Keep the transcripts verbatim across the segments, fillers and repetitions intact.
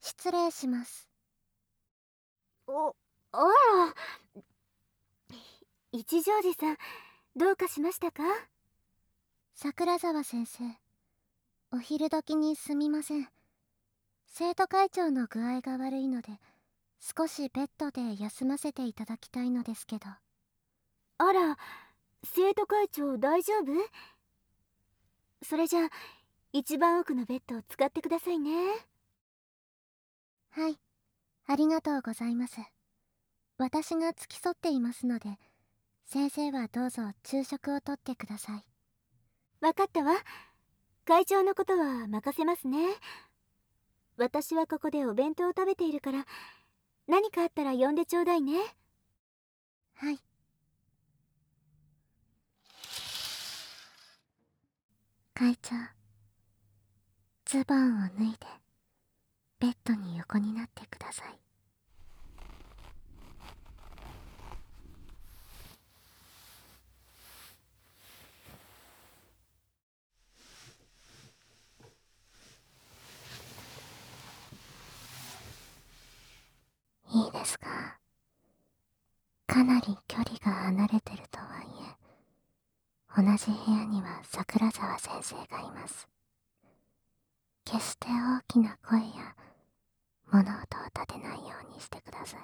失礼します。 お、あら。一条寺さん、どうかしましたか？ 桜沢先生、お昼時にすみません。生徒会長の具合が悪いので、少しベッドで休ませていただきたいのですけど。 あら、生徒会長大丈夫？それじゃあ、一番奥のベッドを使ってくださいね。 はい、ありがとうございます。私が付き添っていますので、先生はどうぞ昼食をとってください。 わかったわ。会長のことは任せますね。私はここでお弁当を食べているから、何かあったら呼んでちょうだいね。 はい。会長、ズボンを脱いでベッドに横になってください。いいですか？かなり距離が離れてるとはいえ、同じ部屋には桜沢先生がいます。決して大きな声や物音を立てないようにしてください。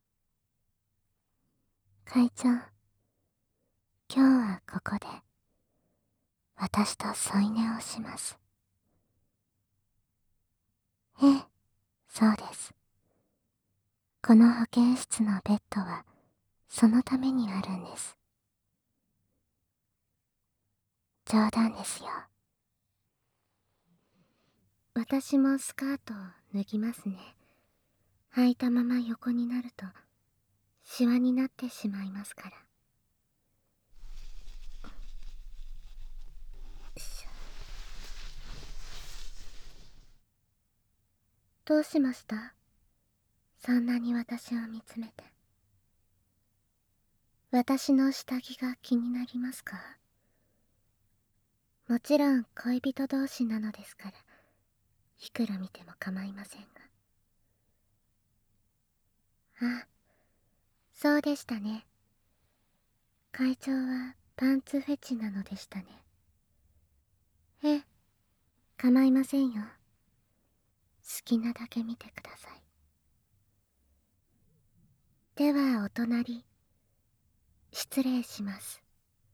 会長、今日はここで私と添い寝をします。ええ、そうです。この保健室のベッドはそのためにあるんです。冗談ですよ。私もスカートを脱ぎますね。履いたまま横になるとシワになってしまいますから。しょどうしました？そんなに私を見つめて。私の下着が気になりますか？もちろん恋人同士なのですから、いくら見ても構いませんが。あ、そうでしたね。会長はパンツフェチなのでしたね。ええ、構いませんよ。好きなだけ見てください。ではお隣、失礼します。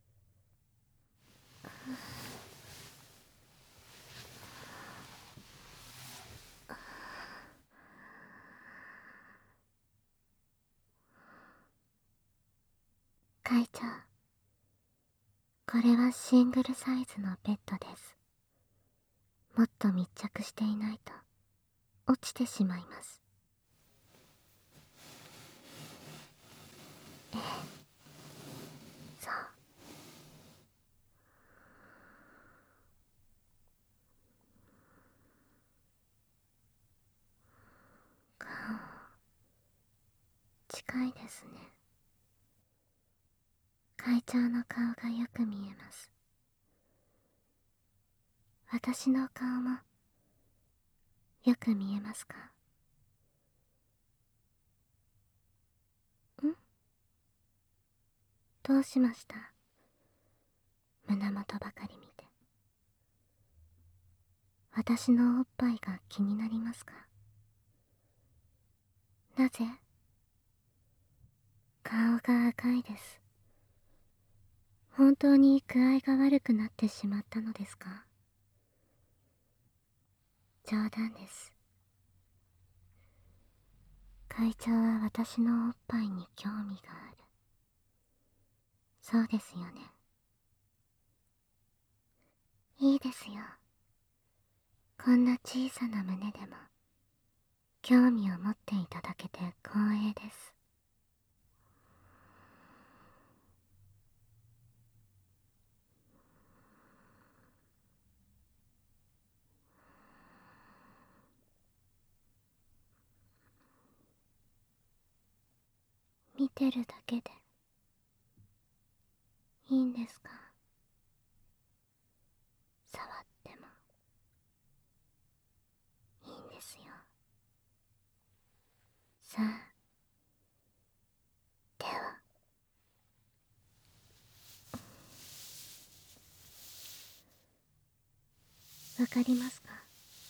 会長、これはシングルサイズのベッドです。もっと密着していないと落ちてしまいます。ええ、そう。顔、近いですね。会長の顔がよく見えます。私の顔もよく見えますか？ん？どうしました？胸元ばかり見て。私のおっぱいが気になりますか？なぜ？顔が赤いです。本当に具合が悪くなってしまったのですか？冗談です。会長は私のおっぱいに興味がある。そうですよね。いいですよ。こんな小さな胸でも興味を持っていただけて光栄です。見てるだけでいいんですか？触ってもいいんですよ。 わかりますか？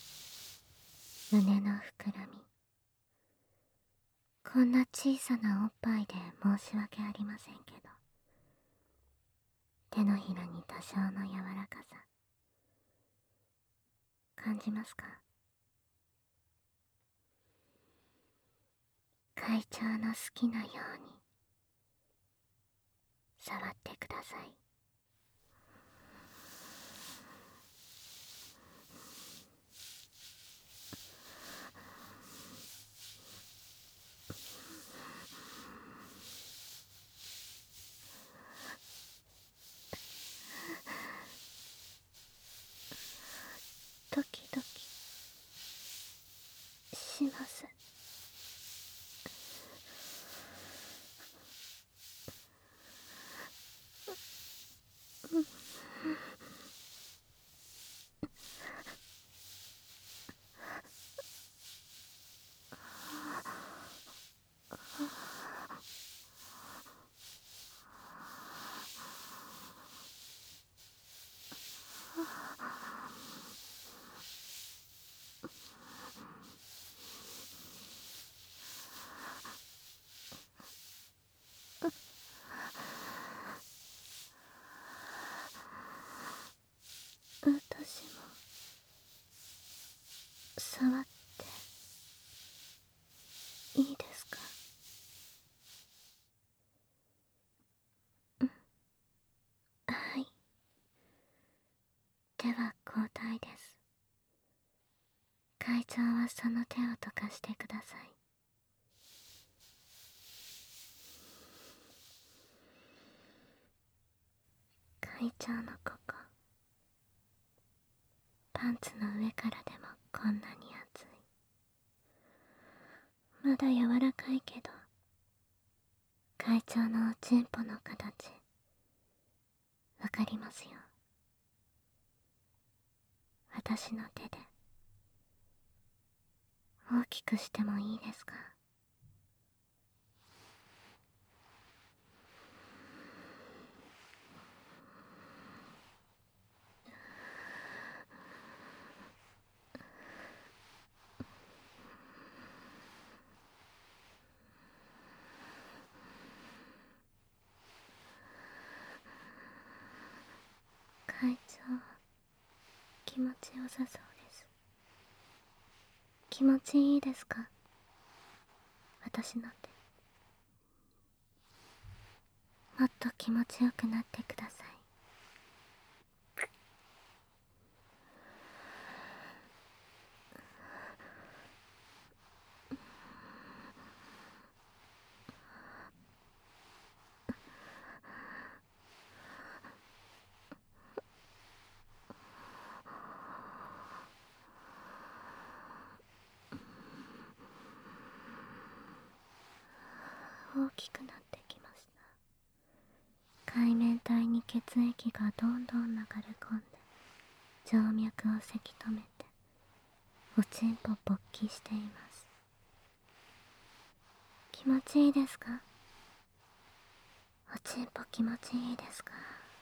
胸の膨らみ。こんな小さなおっぱいで申し訳ありませんけど、手のひらに多少の柔らかさ感じますか？会長の好きなように触ってください。ドキドキします。私も触っていいですか？はい。では交代です。会長はその手を溶かしてください。会長のここ、パンツの上からでもこんなに熱い。まだ柔らかいけど、会長のおちんぽの形わかりますよ。私の手で大きくしてもいいですか？会長、気持ちよさそうです。気持ちいいですか？私の手。もっと気持ちよくなってください。大きくなってきました。海綿体に血液がどんどん流れ込んで静脈をせき止めておちんぽ勃起しています。気持ちいいですか？おちんぽ気持ちいいですか？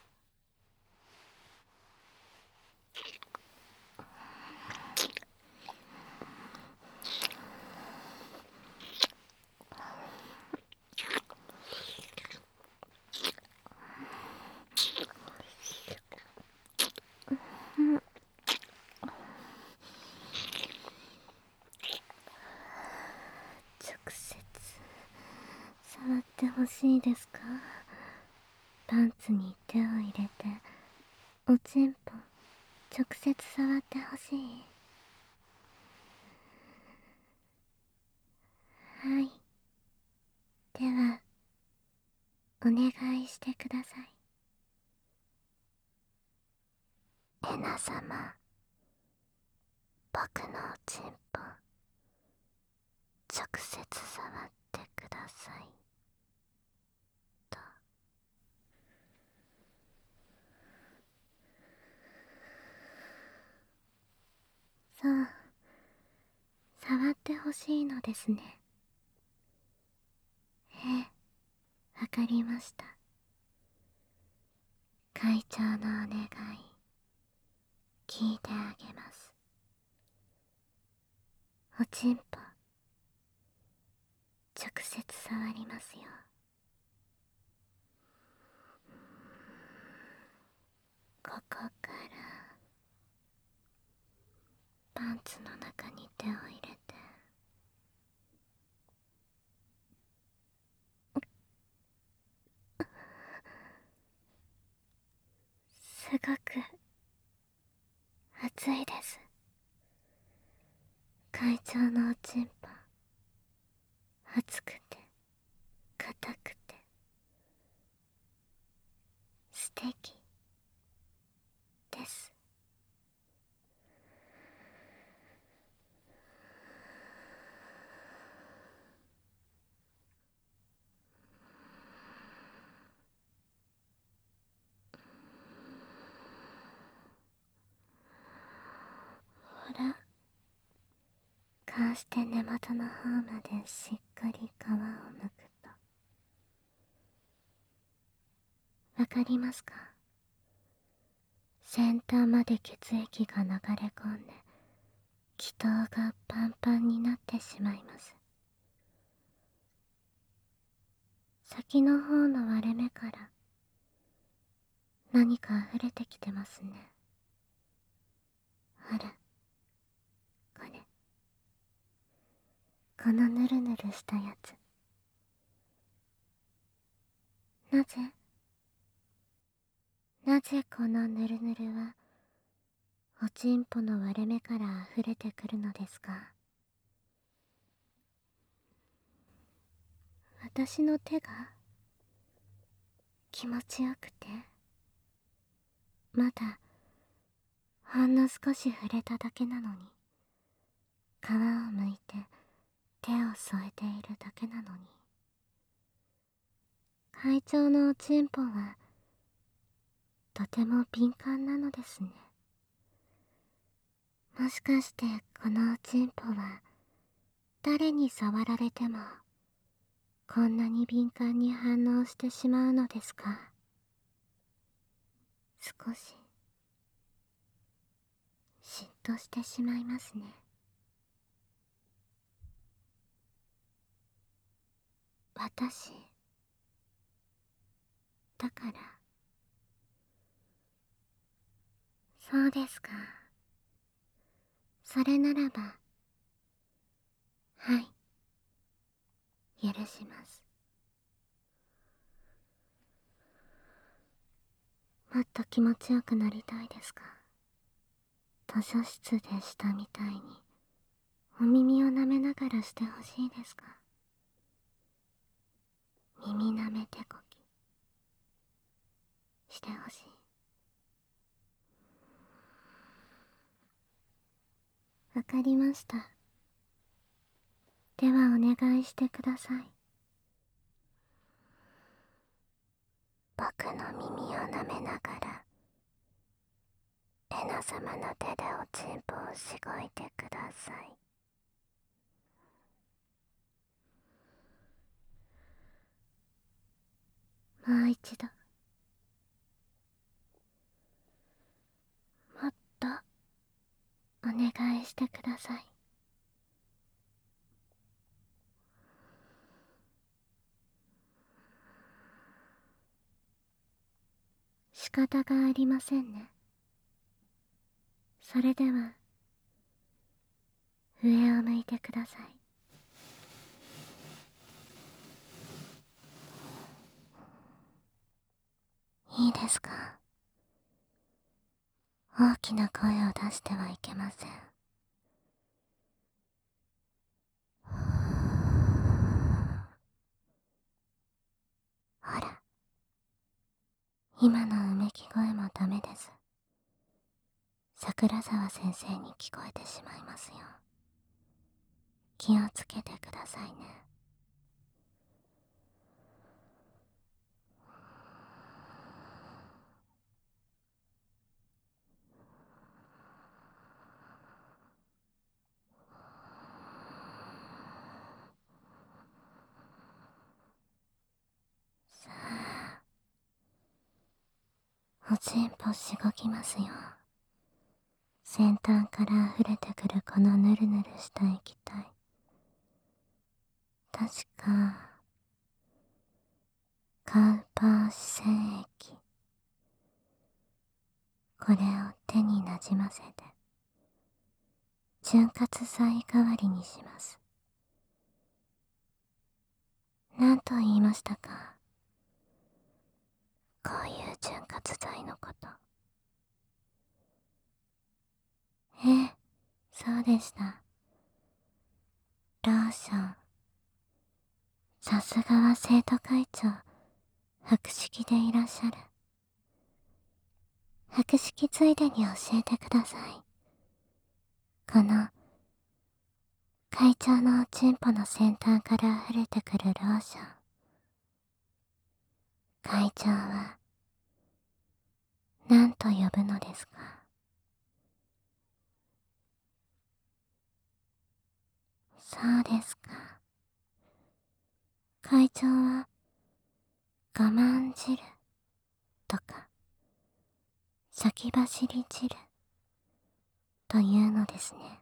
直接触ってほしいですか？パンツに手を入れておちんぽ直接触ってほしい。はい。ではお願いしてください。エナ様、僕のおちんぽ直接触ってくださいと。そう、触ってほしいのですね。ええ、わかりました。会長のお願い聞いてあげます。おちんぽ直接触りますよ。ここからパンツの中に手を入れて、すごく熱いです。会長のおちんぽ、熱くて硬くて素敵です。ほら、こうして根元の方までしっかり皮をむくと、わかりますか？先端まで血液が流れ込んで気筒がパンパンになってしまいます。先の方の割れ目から何か溢れてきてますね。ほら、これ、このぬるぬるしたやつ。なぜなぜこのぬるぬるはおちんぽの割れ目から溢れてくるのですか？私の手が気持ちよくて、まだほんの少し触れただけなのに、皮をむいて手を添えているだけなのに、会長のおちんぽはとても敏感なのですね。もしかしてこのおちんぽは誰に触られてもこんなに敏感に反応してしまうのですか？少し嫉妬してしまいますね。私だから。そうですか。それならば、はい、許します。もっと気持ちよくなりたいですか？図書室でしたみたいにお耳を舐めながらしてほしいですか？耳舐め手こきしてほしい。わかりました。ではお願いしてください。僕の耳を舐めながらレナ様の手でおちんぽをしごいてください。もう一度、もっとお願いしてください。仕方がありませんね。それでは上を向いてください。いいですか？大きな声を出してはいけません。ほら、今のうめき声もダメです。桜沢先生に聞こえてしまいますよ。気をつけてくださいね。さあ、おちんぽしごきますよ。 先端から溢れてくるこのヌルヌルした液体、確かカウパーシセン液。これを手になじませて潤滑剤代わりにします。何と言いましたか？こういう潤滑剤のこと。ええ、そうでした。ローション。さすがは生徒会長、博識でいらっしゃる。博識ついでに教えてください。この会長のおちんぽの先端から溢れてくるローション、会長は何と呼ぶのですか？そうですか。会長は我慢汁とか先走り汁というのですね。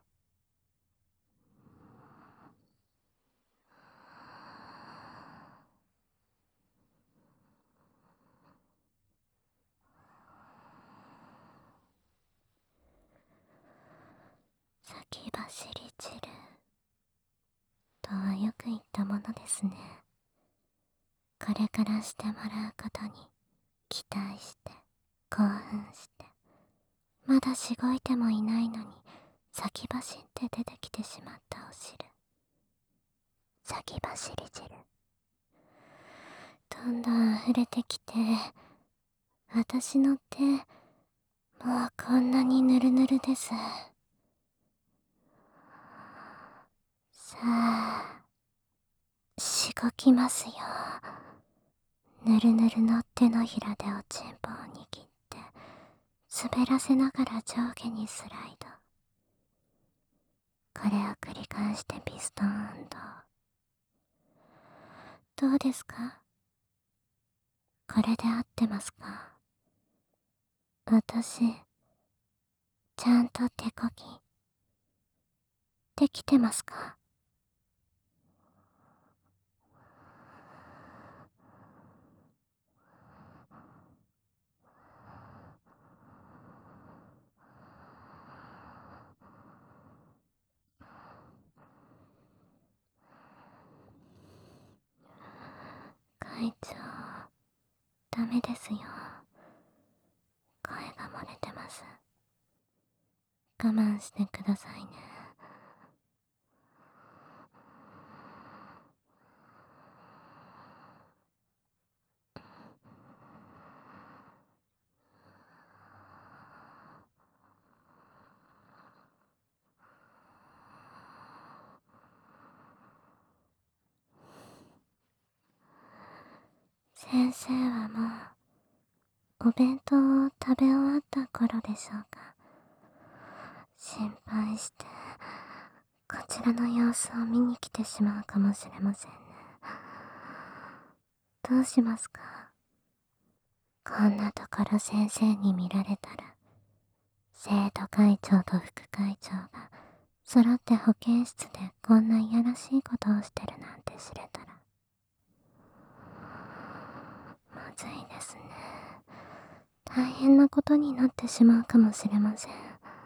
先走り汁とはよく言ったものですね。これからしてもらうことに期待して興奮して、まだしごいてもいないのに先走って出てきてしまったお汁、先走り汁、どんどん溢れてきて、私の手もうこんなにぬるぬるです。さあしごきますよ。ぬるぬるの手のひらでおちんぽを握って滑らせながら上下にスライド。これを繰り返してピストン運動。どうですか？これで合ってますか？私ちゃんと手こぎできてますか？会長、ダメですよ。声が漏れてます。我慢してくださいね。先生はもうお弁当を食べ終わった頃でしょうか？心配してこちらの様子を見に来てしまうかもしれませんね。どうしますか？こんなところ先生に見られたら、生徒会長と副会長が揃って保健室でこんないやらしいことをしてるなんて知れたらまずいですね。大変なことになってしまうかもしれません。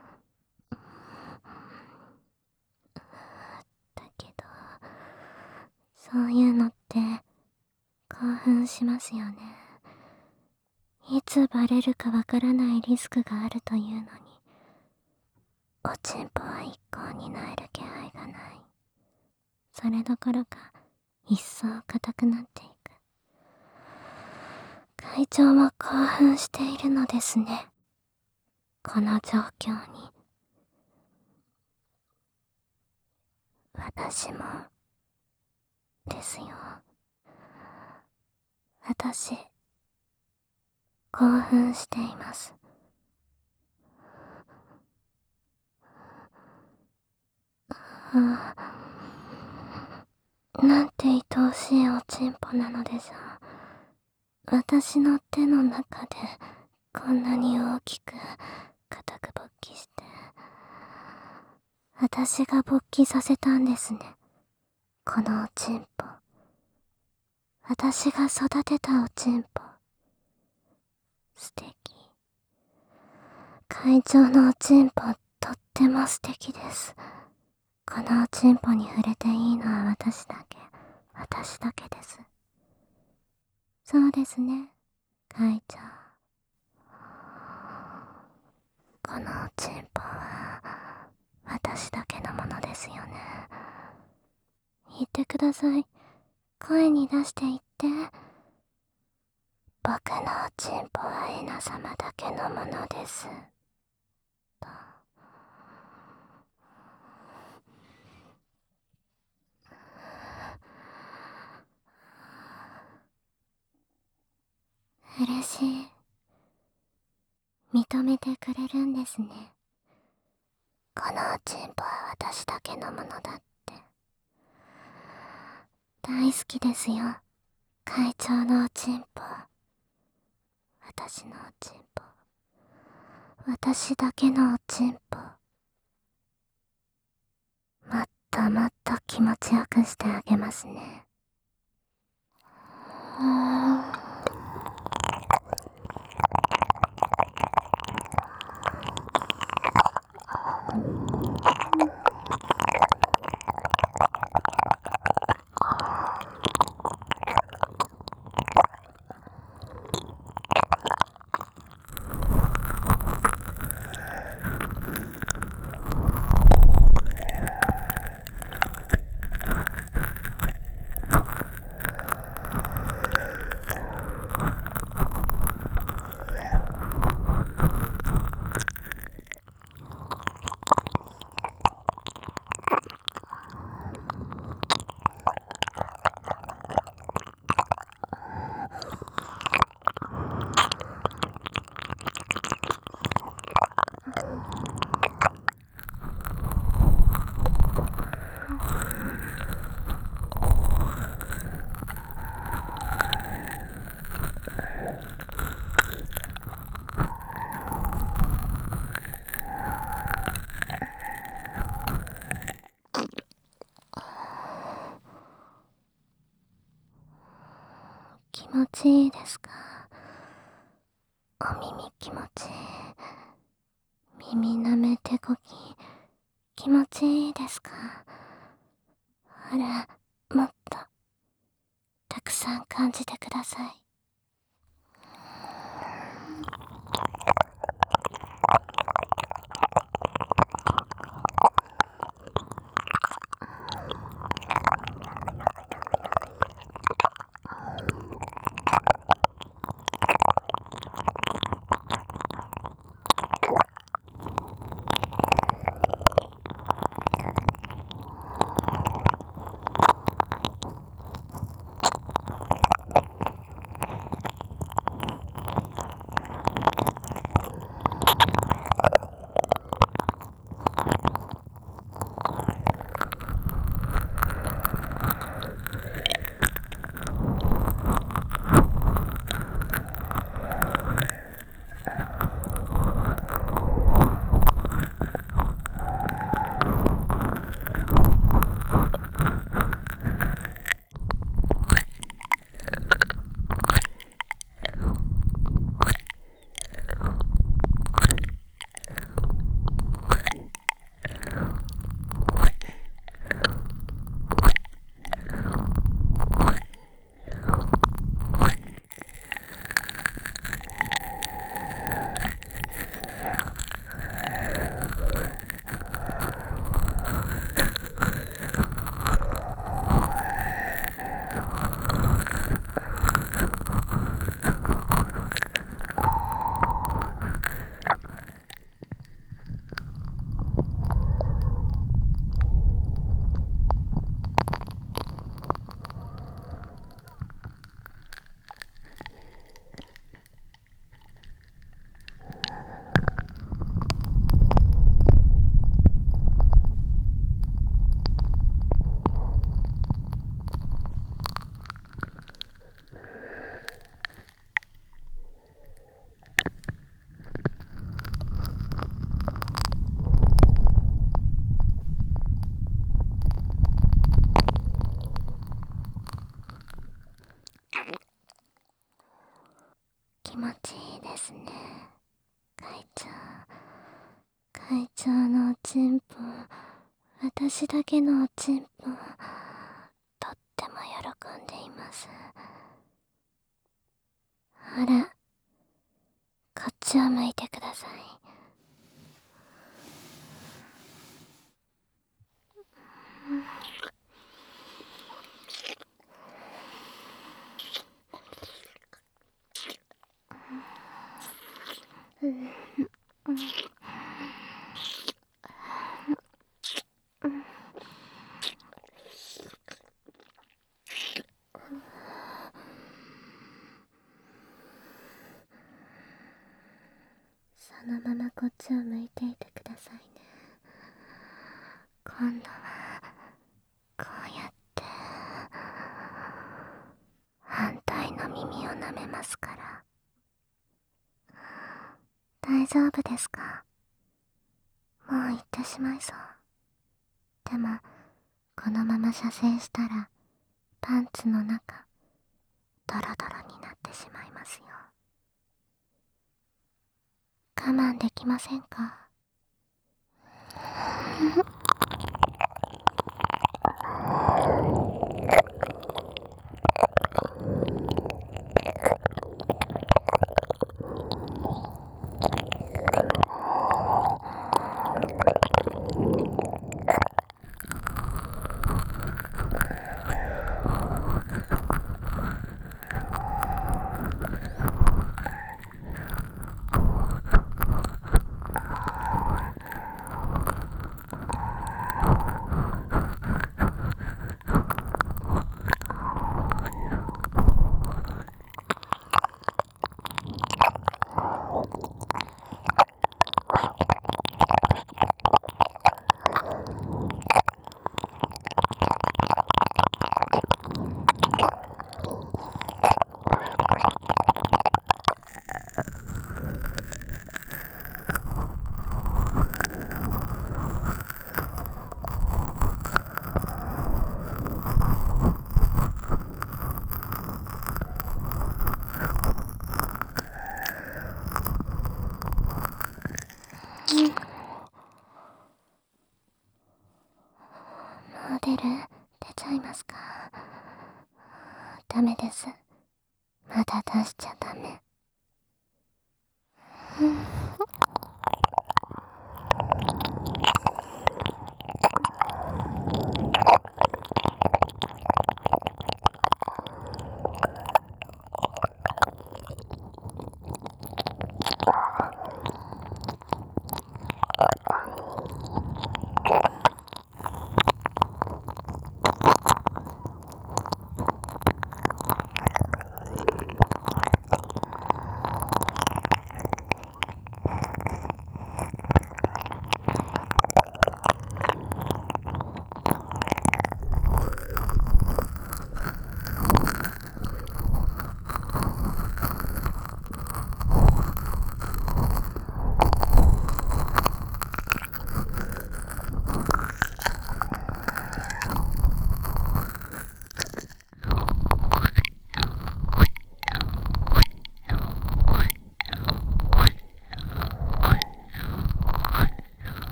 だけどそういうのって興奮しますよね。いつバレるかわからないリスクがあるというのに、おちんぽは一向に萎える気配がない。それどころか一層硬くなっていく。会長も興奮しているのですね。この状況に私もですよ。私興奮しています。ああ、なんて愛おしいおちんぽなのでしょう。私の手の中でこんなに大きく固く勃起して私が勃起させたんですね。このおちんぽ。私が育てたおちんぽ。素敵。会長のおちんぽ、とっても素敵です。このおちんぽに触れていいのは私だけ。私だけです。そうですね、会長。このおちんぽは私だけのものですよね。言ってください。声に出して言って。僕のおちんぽはエナ様だけのものです。と。嬉しい。認めてくれるんですね。このおちんぽは私だけのものだって。大好きですよ、会長のおちんぽ。私のおちんぽ。私だけのおちんぽ。もっともっと気持ちよくしてあげますね。うーん。気持ちいいですか？お耳気持ちいい。耳なめ手こき気持ちいいですか？ほら、もっとたくさん感じてください。 私だけのおちんぽをとっても喜んでいます。ほら、こっちを向いてください。うんうんうんそのままこっちを向いていてくださいね。今度はこうやって反対の耳を舐めますから。大丈夫ですか？もう行ってしまいそう。でもこのまま射精したらパンツの中ドロドロになってしまいますよ。我慢できませんか？もう出る？出ちゃいますか？ダメです。まだ出しちゃダメ。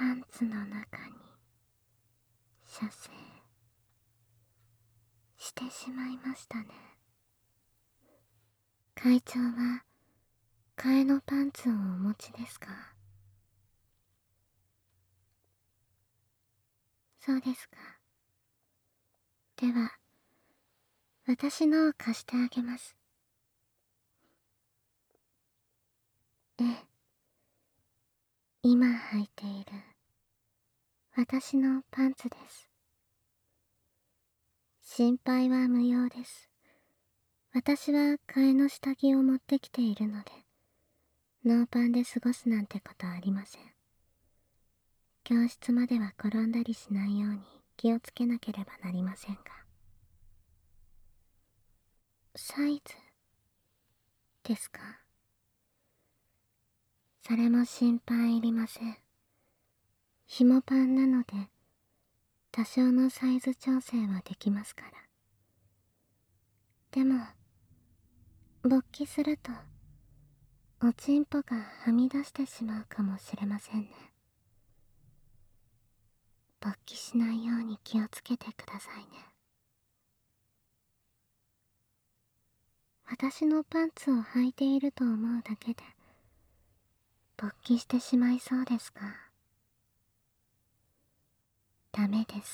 パンツの中に射精してしまいましたね。会長は替えのパンツをお持ちですか？そうですか。では私のを貸してあげます。ええ、今履いている私のパンツです。心配は無用です。私は替えの下着を持ってきているので、ノーパンで過ごすなんてことありません。教室までは転んだりしないように気をつけなければなりませんが。サイズですか？それも心配いりません。紐パンなので多少のサイズ調整はできますから。でも勃起するとおちんぽがはみ出してしまうかもしれませんね。勃起しないように気をつけてくださいね。私のパンツを履いていると思うだけで勃起してしまいそうですか？ダメです。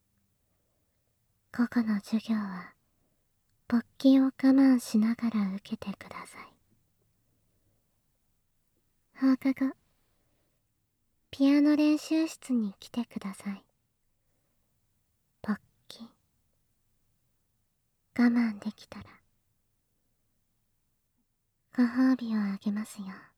午後の授業は勃起を我慢しながら受けてください。放課後ピアノ練習室に来てください。勃起我慢できたらご褒美をあげますよ。